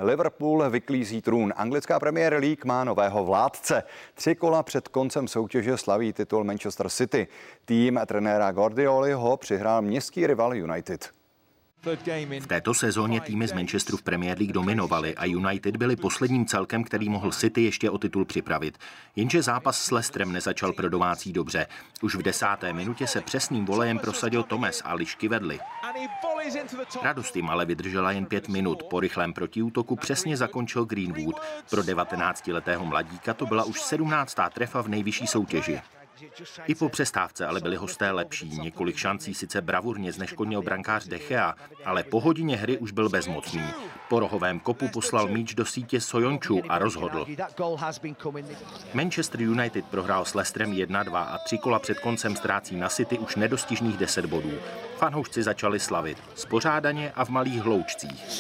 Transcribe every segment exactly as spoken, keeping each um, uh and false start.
Liverpool vyklízí trůn. Anglická Premier League má nového vládce. Tři kola před koncem soutěže slaví titul Manchester City. Tým trenéra Guardioli ho přihrál městský rival United. V této sezóně týmy z Manchesteru v Premier League dominovaly a United byli posledním celkem, který mohl City ještě o titul připravit. Jenže zápas s Leicesterem nezačal pro domácí dobře. Už v desáté minutě se přesným volejem prosadil Thomas a lišky vedly. Radost jim ale vydržela jen pět minut. Po rychlém protiútoku přesně zakončil Greenwood. Pro devatenáctiletého mladíka to byla už sedmnáctá trefa v nejvyšší soutěži. I po přestávce ale byli hosté lepší. Několik šancí sice bravurně zneškodnil brankář De Gea, ale po hodině hry už byl bezmocný. Po rohovém kopu poslal míč do sítě Soyuncu a rozhodl. Manchester United prohrál s Leicesterem jedna dva a tři kola před koncem ztrácí na City už nedostižných deset bodů. Fanoušci začali slavit. Spořádaně a v malých hloučcích.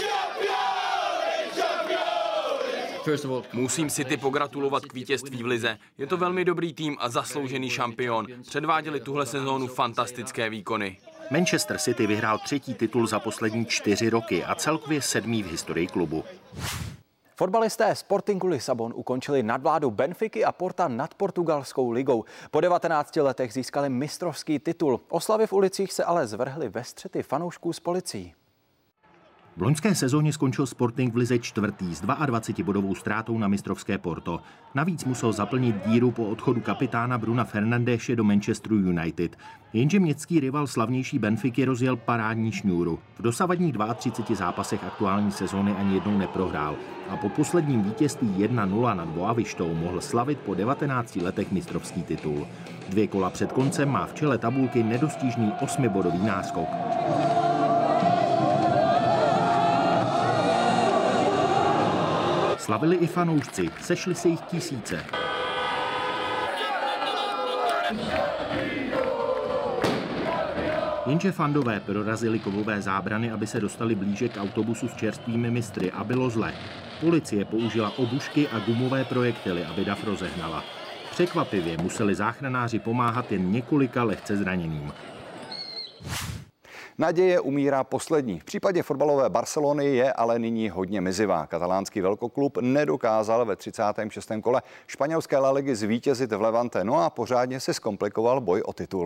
Musím City pogratulovat k vítězství v lize. Je to velmi dobrý tým a zasloužený šampion. Předváděli tuhle sezónu fantastické výkony. Manchester City vyhrál třetí titul za poslední čtyři roky a celkově sedmý v historii klubu. Fotbalisté Sportingu Lisabon ukončili nadvládu Benfiky a Porta nad portugalskou ligou. Po devatenácti letech získali mistrovský titul. Oslavy v ulicích se ale zvrhly ve střety fanoušků s policií. V loňské sezóně skončil Sporting v lize čtvrtý s dvaadvacetibodovou ztrátou na mistrovské Porto. Navíc musel zaplnit díru po odchodu kapitána Bruna Fernandéše do Manchesteru United. Jenže městský rival slavnější Benfiky rozjel parádní šňůru. V dosavadních třiceti dvou zápasech aktuální sezóny ani jednou neprohrál a po posledním vítězství jedna nula nad Boavistou mohl slavit po devatenácti letech mistrovský titul. Dvě kola před koncem má v čele tabulky nedostižný osmibodový náskok. Slavili i fanoušci, sešli se jich tisíce. Jenže fandové prorazili kovové zábrany, aby se dostali blíže k autobusu s čerstvými mistry a bylo zle. Policie použila obušky a gumové projektily, aby dav rozehnala. Překvapivě museli záchranáři pomáhat jen několika lehce zraněným. Naděje umírá poslední. V případě fotbalové Barcelony je ale nyní hodně mizivá. Katalánský velkoklub nedokázal ve třicátém šestém kole španělské La Ligy zvítězit v Levante, no a pořádně si zkomplikoval boj o titul.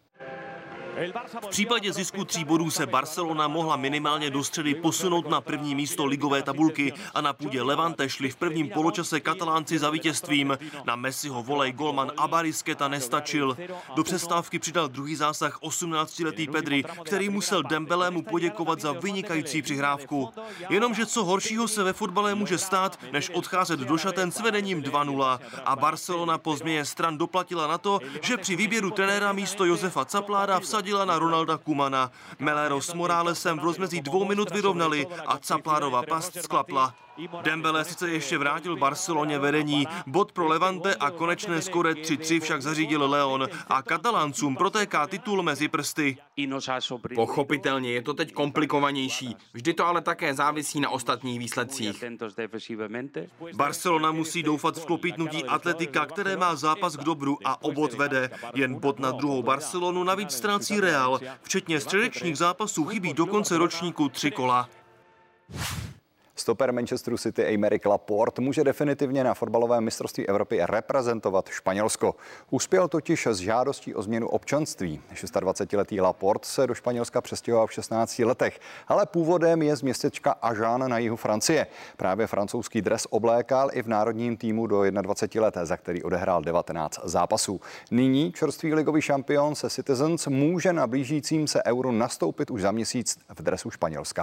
V případě zisku tří bodů se Barcelona mohla minimálně do středy posunout na první místo ligové tabulky a na půdě Levante šli v prvním poločase Katalánci za vítězstvím. Na Messiho volej golman Abarisqueta nestačil. Do přestávky přidal druhý zásah osmnáctiletý Pedri, který musel Dembelému poděkovat za vynikající přihrávku. Jenomže co horšího se ve fotbale může stát, než odcházet do šaten s vedením dva nula. A Barcelona po změně stran doplatila na to, že při výběru trenéra místo Josefa Capláda vsadila na Ronalda Koemana. Melero s Moralesem v rozmezí dvou minut vyrovnali a Capládova past sklapla. Dembele sice ještě vrátil Barceloně vedení, bod pro Levante a konečné skóre tři tři však zařídil Leon a Kataláncům protéká titul mezi prsty. Pochopitelně je to teď komplikovanější, vždy to ale také závisí na ostatních výsledcích. Barcelona musí doufat v klopítnutí Atletika, které má zápas k dobru a o bod vede. Jen bod na druhou Barcelonu navíc ztrácí Real, včetně středečních zápasů chybí do konce ročníku tři kola. Stoper Manchesteru City Aymeric Laporte může definitivně na fotbalovém mistrovství Evropy reprezentovat Španělsko. Uspěl totiž s žádostí o změnu občanství. dvacetišestiletý Laporte se do Španělska přestěhoval v šestnácti letech, ale původem je z městečka Agen na jihu Francie. Právě francouzský dres oblékal i v národním týmu do dvaceti jednoho let, za který odehrál devatenáct zápasů. Nyní čerstvý ligový šampion se Citizens může na blížícím se euru nastoupit už za měsíc v dresu Španělska.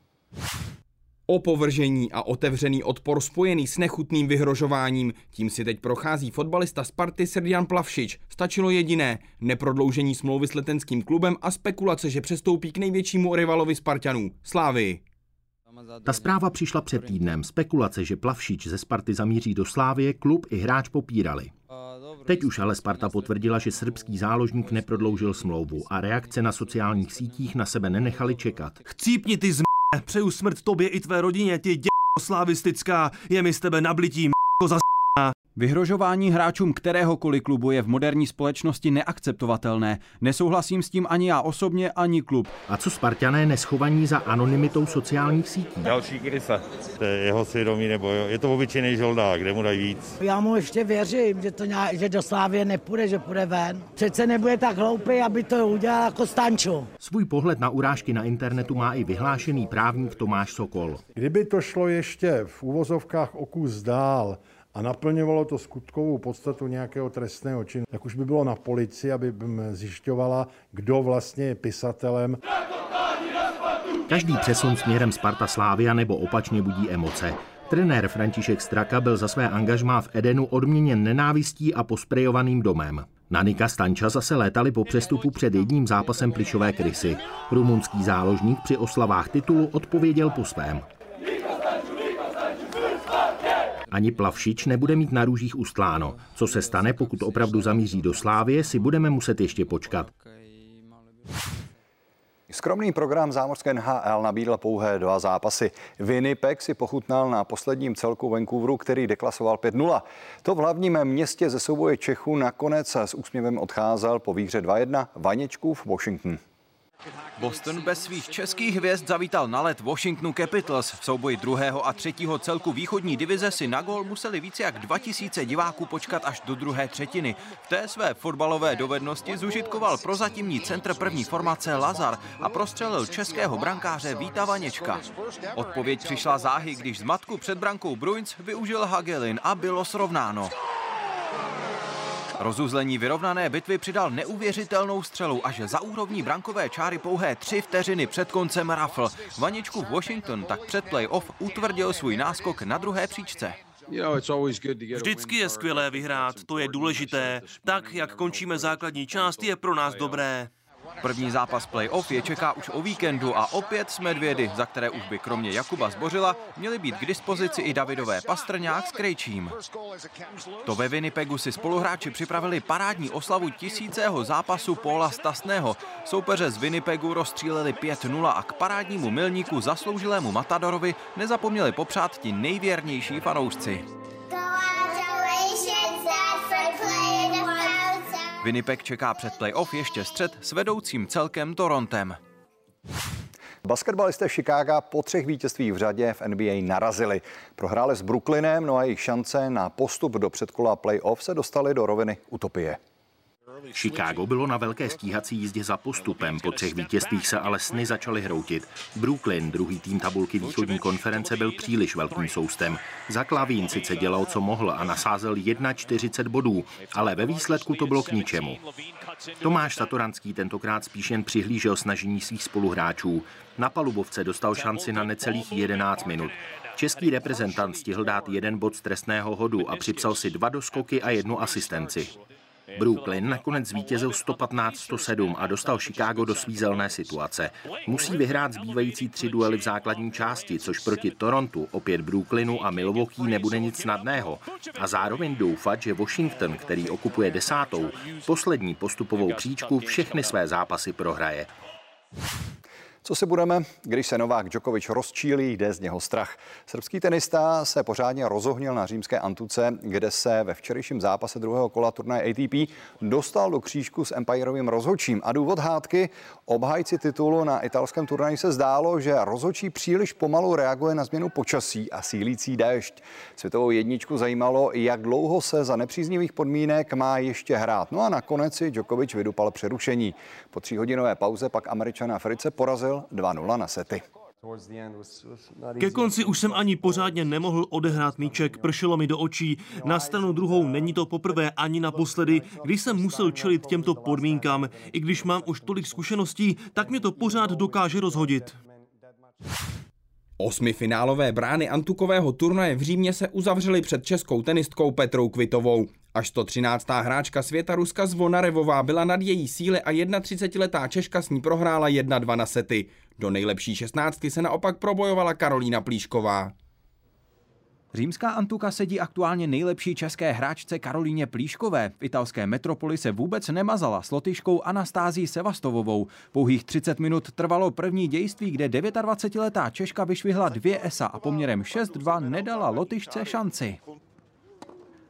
Opovržení a otevřený odpor spojený s nechutným vyhrožováním. Tím si teď prochází fotbalista Sparty Srđan Plavšič. Stačilo jediné, neprodloužení smlouvy s letenským klubem a spekulace, že přestoupí k největšímu rivalovi Spartanů, Slávii. Ta zpráva přišla před týdnem. Spekulace, že Plavšič ze Sparty zamíří do Slávie, klub i hráč popírali. Teď už ale Sparta potvrdila, že srbský záložník neprodloužil smlouvu a reakce na sociálních sítích na sebe nenechaly čekat. Chcípni ty z m***, přeju smrt tobě i tvé rodině, ty dě***o slavistická, je mi z tebe nablití m***o za s***. Vyhrožování hráčům kteréhokoliv klubu je v moderní společnosti neakceptovatelné. Nesouhlasím s tím ani já osobně, ani klub. A co Spartané neschovaní za anonymitou sociálních sítí? Další krysa. To je jeho svědomí, nebo jo. Je to obyčejný žoldák, kde mu dají víc. Já mu ještě věřím, že, to nějak, že do Slávie nepůjde, že půjde ven. Přece nebude tak hloupý, aby to udělal jako Stančo. Svůj pohled na urážky na internetu má i vyhlášený právník Tomáš Sokol. Kdyby to šlo ještě v uvozovkách o kus dál a naplňovalo to skutkovou podstatu nějakého trestného činu, tak už by bylo na policii, aby zjišťovala, kdo vlastně je pisatelem. Každý přesun směrem Sparta Slavia nebo opačně budí emoce. Trenér František Straka byl za své angažmá v Edenu odměněn nenávistí a posprejovaným domem. Na Nika Stanča zase létali po přestupu před jedním zápasem plyšové krysy. Rumunský záložník při oslavách titulu odpověděl po svém. Ani Plavšič nebude mít na růžích ustláno. Co se stane, pokud opravdu zamíří do Slávie, si budeme muset ještě počkat. Skromný program zámořské N H L nabídl pouhé dva zápasy. Winnipeg si pochutnal na posledním celku Vancouveru, který deklasoval pět nula. To v hlavním městě ze souboje Čechů nakonec s úsměvem odcházel po výhře dva jedna Vaněčkův Washington. Boston bez svých českých hvězd zavítal na led Washingtonu Capitals. V souboji druhého a třetího celku východní divize si na gól museli více jak dva tisíce diváků počkat až do druhé třetiny. V té své fotbalové dovednosti zužitkoval prozatímní centr první formace Lazar a prostřelil českého brankáře Víta Vaněčka. Odpověď přišla záhy, když z matku před brankou Bruins využil Hagelin a bylo srovnáno. Rozuzlení vyrovnané bitvy přidal neuvěřitelnou střelu až za úrovní brankové čáry pouhé tři vteřiny před koncem rafl. Vaněčkův Washington tak před play-off utvrdil svůj náskok na druhé příčce. Vždycky je skvělé vyhrát, to je důležité. Tak, jak končíme základní část, je pro nás dobré. První zápas play-off je čeká už o víkendu a opět s Medvědy, za které už by kromě Jakuba Zbořila měli být k dispozici i Davidové Pastrňák s Krejčím. To ve Winnipegu si spoluhráči připravili parádní oslavu tisícého zápasu Paula Stasného. Soupeře z Winnipegu rozstříleli pět nula a k parádnímu milníku zasloužilému Matadorovi nezapomněli popřát ti nejvěrnější fanoušci. Winnipeg čeká před play-off ještě střet s vedoucím celkem Torontem. Basketbalisté Chicaga po třech vítězstvích v řadě v N B A narazili. Prohráli s Brooklynem, no a jejich šance na postup do předkola play-off se dostali do roviny utopie. Chicago bylo na velké stíhací jízdě za postupem, po třech vítězstvích se ale sny začaly hroutit. Brooklyn, druhý tým tabulky východní konference, byl příliš velkým soustem. Za Klavín sice dělal, co mohl a nasázel čtyřicet jedna bodů, ale ve výsledku to bylo k ničemu. Tomáš Satoranský tentokrát spíš jen přihlížel snažení svých spoluhráčů. Na palubovce dostal šanci na necelých jedenáct minut. Český reprezentant stihl dát jeden bod z trestného hodu a připsal si dva doskoky a jednu asistenci. Brooklyn nakonec zvítězil sto patnáct sto sedm a dostal Chicago do svízelné situace. Musí vyhrát zbývající tři duely v základní části, což proti Torontu, opět Brooklynu a Milwaukee nebude nic snadného. A zároveň doufat, že Washington, který okupuje desátou, poslední postupovou příčku, všechny své zápasy prohraje. Co si budeme, když se Novák Djokovic rozčílí, jde z něho strach. Srbský tenista se pořádně rozohnil na římské Antuce, kde se ve včerejším zápase druhého kola turnaje A T P dostal do křížku s empirovým rozhodčím. A důvod hádky, obhájci titulu na italském turnaji se zdálo, že rozhodčí příliš pomalu reaguje na změnu počasí a sílící déšť. Světovou jedničku zajímalo, jak dlouho se za nepříznivých podmínek má ještě hrát. No a nakonec si Djokovic vydupal přerušení. Po tříhodinové pauze pak Američan Africe porazil dva nula na sety. Ke konci už jsem ani pořádně nemohl odehrát míček, pršelo mi do očí. Na stranu druhou není to poprvé ani naposledy, když jsem musel čelit těmto podmínkám. I když mám už tolik zkušeností, tak mě to pořád dokáže rozhodit. Osmifinálové brány antukového turnaje v Římě se uzavřely před českou tenistkou Petrou Kvitovou. Až sto třináctá hráčka světa Ruska Zvonarevová byla nad její síly a třicetiletá Češka s ní prohrála jedna dva na sety. Do nejlepší šestnáctky se naopak probojovala Karolína Plíšková. Římská Antuka sedí aktuálně nejlepší české hráčce Karolíně Plíškové. V italské metropoli se vůbec nemazala s Lotyškou Anastází Sevastovovou. Pouhých třicet minut trvalo první dějství, kde dvacetidevětiletá Češka vyšvihla dvě esa a poměrem šest dva nedala Lotyšce šanci.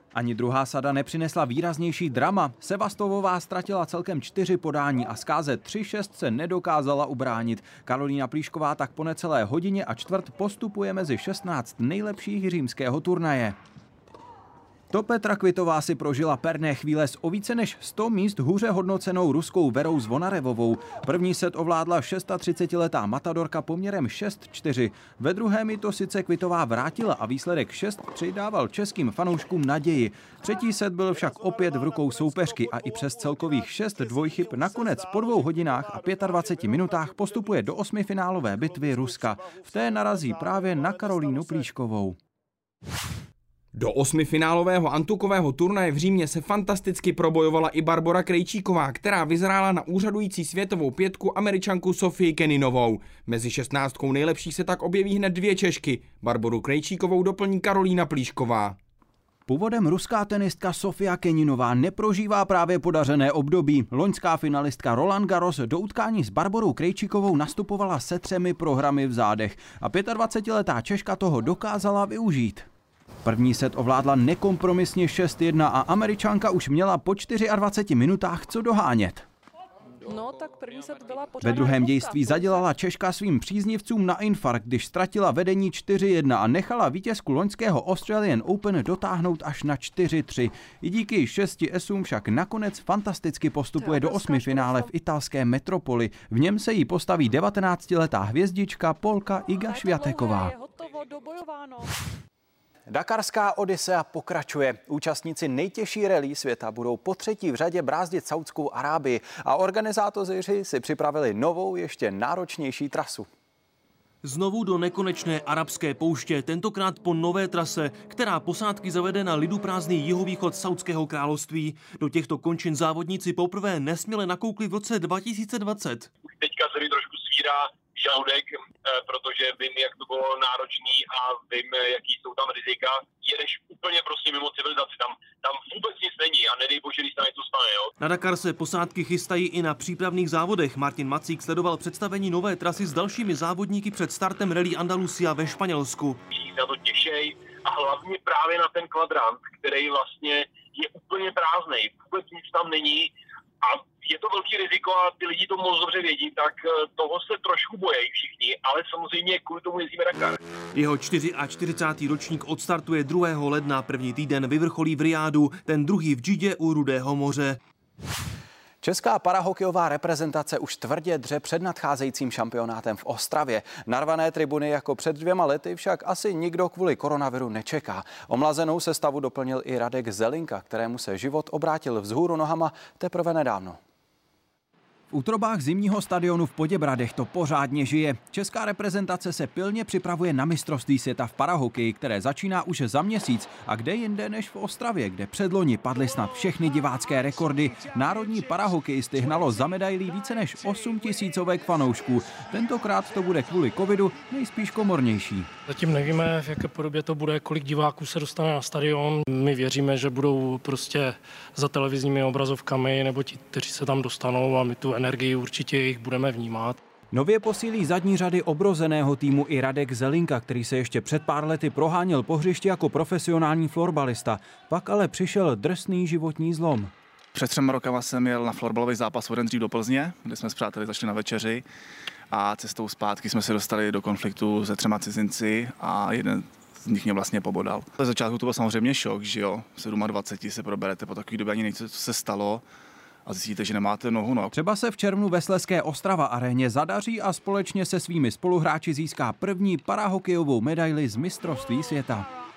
Ani druhá sada nepřinesla výraznější drama. Sevastovová ztratila celkem čtyři podání a z káze tři šest se nedokázala ubránit. Karolína Plíšková tak po necelé hodině a čtvrt postupuje mezi šestnáct nejlepších římského turnaje. To Petra Kvitová si prožila perné chvíle s o více než sto míst hůře hodnocenou ruskou Verou Zvonarevovou. První set ovládla třicetišestiletá matadorka poměrem šest čtyři. Ve druhém ji to sice Kvitová vrátila a výsledek šest tři dával českým fanouškům naději. Třetí set byl však opět v rukou soupeřky a i přes celkových šest dvojchyb nakonec po dvou hodinách a dvaceti pěti minutách postupuje do osmifinálové bitvy Ruska. V té narazí právě na Karolínu Plíškovou. Do osmifinálového antukového turnaje v Římě se fantasticky probojovala i Barbora Krejčíková, která vyzrála na úřadující světovou pětku Američanku Sofii Keninovou. Mezi šestnáctkou nejlepších se tak objeví hned dvě Češky. Barboru Krejčíkovou doplní Karolína Plíšková. Původem ruská tenistka Sofia Keninová neprožívá právě podařené období. Loňská finalistka Roland Garros do utkání s Barborou Krejčíkovou nastupovala se třemi prohrami v zádech a dvacetiletá Češka toho dokázala využít. První set ovládla nekompromisně šest jedna a Američanka už měla po dvaceti čtyřech minutách co dohánět. No, tak první set byla Ve druhém dějství zadělala Češka svým příznivcům na infarkt, když ztratila vedení čtyři jedna a nechala vítězku loňského Australian Open dotáhnout až na čtyři tři. I díky šesti esům však nakonec fantasticky postupuje do osmifinále v italské metropoli. V něm se jí postaví devatenáctiletá hvězdička Polka Iga Swiateková. Dakarská odysea pokračuje. Účastníci nejtěžší rally světa budou po třetí v řadě brázdit Saudskou Arábii a organizátoři si připravili novou, ještě náročnější trasu. Znovu do nekonečné arabské pouště, tentokrát po nové trase, která posádky zavede na liduprázdný jihovýchod Saudského království. Do těchto končin závodníci poprvé nesměle nakoukli v roce dva tisíce dvacet. Teďka se mi trošku svírá žaludek, protože vím, jak to bylo náročný a vím, jaký jsou tam rizika. Jedeš úplně prostě mimo civilizaci, tam, tam vůbec nic není a nedej bože, když tam něco stane. Jo? Na Dakar se posádky chystají i na přípravných závodech. Martin Macík sledoval představení nové trasy s dalšími závodníky před startem Rally Andalusia ve Španělsku. Všichni se na to těšej a hlavně právě na ten kvadrant, který vlastně je úplně prázdnej, vůbec nic tam není a je to velký riziko a ty lidi to moc dobře vědí, tak toho se trošku bojejí všichni, ale samozřejmě kvůli tomu jezdíme Dakar. Jeho čtyřicátý čtvrtý ročník odstartuje druhého ledna, první týden vyvrcholí v Riádu, ten druhý v Džidě u Rudého moře. Česká parahokejová reprezentace už tvrdě dře před nadcházejícím šampionátem v Ostravě. Narvané tribuny jako před dvěma lety však asi nikdo kvůli koronaviru nečeká. Omlazenou sestavu doplnil i Radek Zelinka, kterému se život obrátil vzhůru nohama teprve nedávno. V útrobách zimního stadionu v Poděbradech to pořádně žije. Česká reprezentace se pilně připravuje na mistrovství světa v parahokeji, které začíná už za měsíc a kde jinde než v Ostravě, kde předloni padly snad všechny divácké rekordy. Národní parahokejisty hnalo za medailí více než osm tisícovek fanoušků. Tentokrát to bude kvůli covidu nejspíš komornější. Zatím nevíme, v jaké podobě to bude, kolik diváků se dostane na stadion. My věříme, že budou prostě za televizními obrazovkami nebo ti, kteří se tam dostanou a my tu energii určitě jich budeme vnímat. Nově posílí zadní řady obrozeného týmu i Radek Zelinka, který se ještě před pár lety proháněl po hřišti jako profesionální florbalista. Pak ale přišel drsný životní zlom. Před třema rokama jsem jel na florbalový zápas o den dřív do Plzně, kde jsme s přáteli zašli na večeři a cestou zpátky jsme se dostali do konfliktu se třema cizinci a jeden z nich mě vlastně pobodal. Na začátku to byl samozřejmě šok, že jo, v dvaceti sedmi se proberete po takové době ani nejde, co se stalo. A zjistíte, že nemáte nohu. No. Třeba se v červnu ve Slezské Ostrava aréně zadaří a společně se svými spoluhráči získá první parahokejovou medaili z mistrovství světa.